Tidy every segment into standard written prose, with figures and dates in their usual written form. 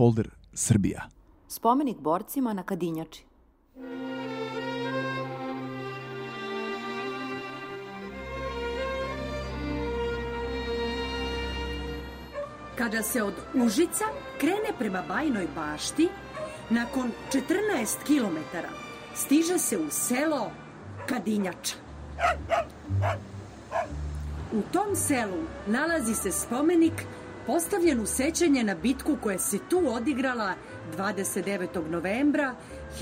folder Srbija. Spomenik borcima na Kadinjači. Kada se od Užica krene prema Bajinoj Bašti, nakon 14 kilometara stiže se u selo Kadinjača. U tom selu nalazi se spomenik postavljen u sećanje na bitku koja se tu odigrala 29. novembra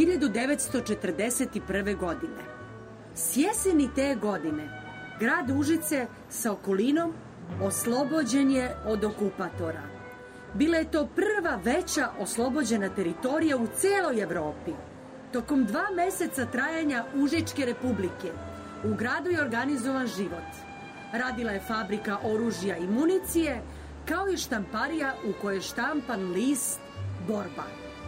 1941. godine. S jeseni te godine grad Užice sa okolinom oslobođen je od okupatora. Bila je to prva veća oslobođena teritorija u celoj Evropi. Tokom 2 meseca trajanja Užičke republike u gradu je organizovan život. Radila je fabrika oružja i municije, kao i štamparija u kojoj je štampan list Borba.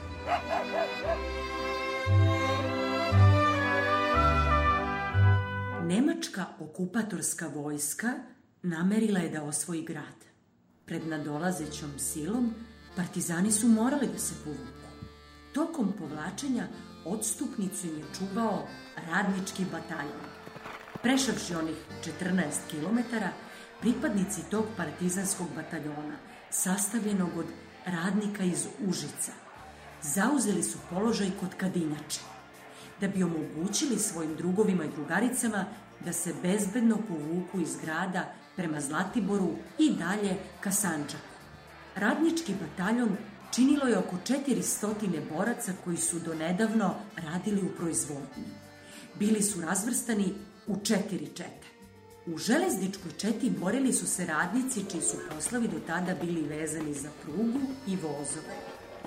Nemačka okupatorska vojska namerila je da osvoji grad. Pred nadolazećom silom partizani su morali da se povuku. Tokom povlačenja odstupnicu im je čuvao radnički bataljon. Prešavši onih 14 kilometara, pripadnici tog partizanskog bataljona, sastavljenog od radnika iz Užica, zauzeli su položaj kod Kadinjače, da bi omogućili svojim drugovima i drugaricama da se bezbedno povuku iz grada prema Zlatiboru i dalje ka Sandžaku. Radnički bataljon činilo je oko 400 boraca koji su donedavno radili u proizvodnji. Bili su razvrstani u 4 čete. U železničkoj četi borili su se radnici čiji su poslovi do tada bili vezani za prugu i vozove.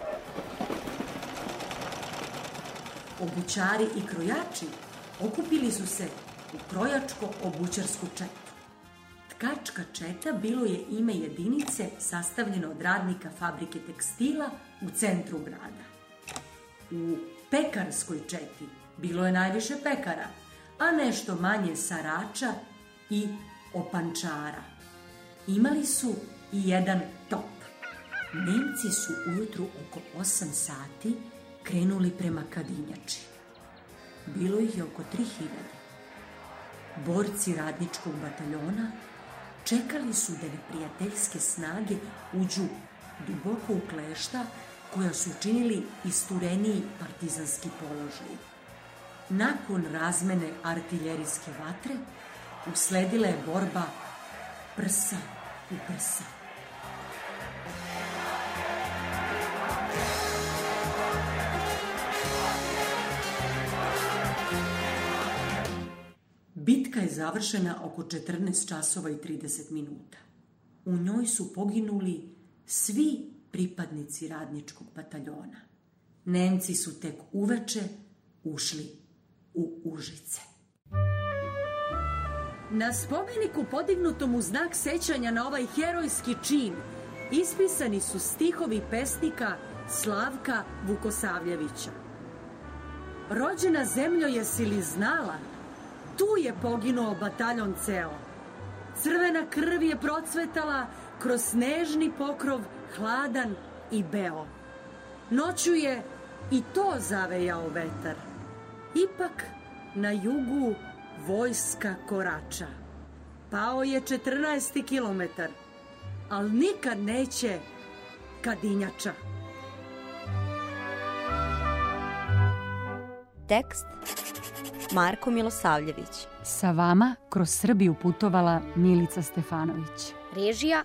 Obućari i krojači okupili su se u krojačko-obućarsku četu. Tkačka četa bilo je ime jedinice sastavljeno od radnika fabrike tekstila u centru grada. U pekarskoj četi bilo je najviše pekara, a nešto manje sarača i opančara. Imali su i jedan top. Nemci su ujutru oko 8 sati krenuli prema Kadinjači. Bilo ih je oko 3000. Borci radničkog bataljona čekali su da neprijateljske snage uđu duboko u klešta koja su činili istureniji partizanski položaj. Nakon razmene artiljerijske vatre usledila je borba prsa u prsa. Bitka je završena oko 14 časova i 30 minuta. U njoj su poginuli svi pripadnici radničkog bataljona. Nemci su tek uveče ušli u Užice. Na spomeniku podignutom u znak sećanja na ovaj herojski čin ispisani su stihovi pesnika Slavka Vukosavljevića. Rođena zemljo, jesi li znala? Tu je poginuo bataljon ceo. Crvena krv je procvetala kroz snežni pokrov, hladan i beo. Noću je i to zavejao vetar. Ipak na jugu vojska korača. Pao je 14. kilometar, ali nikad neće Kadinjača. Tekst Marko Milosavljević. Sa vama kroz Srbiju putovala Milica Stefanović. Režija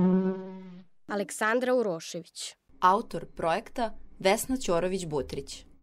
Aleksandra Urošević. Autor projekta Vesna Ćorović-Butrić.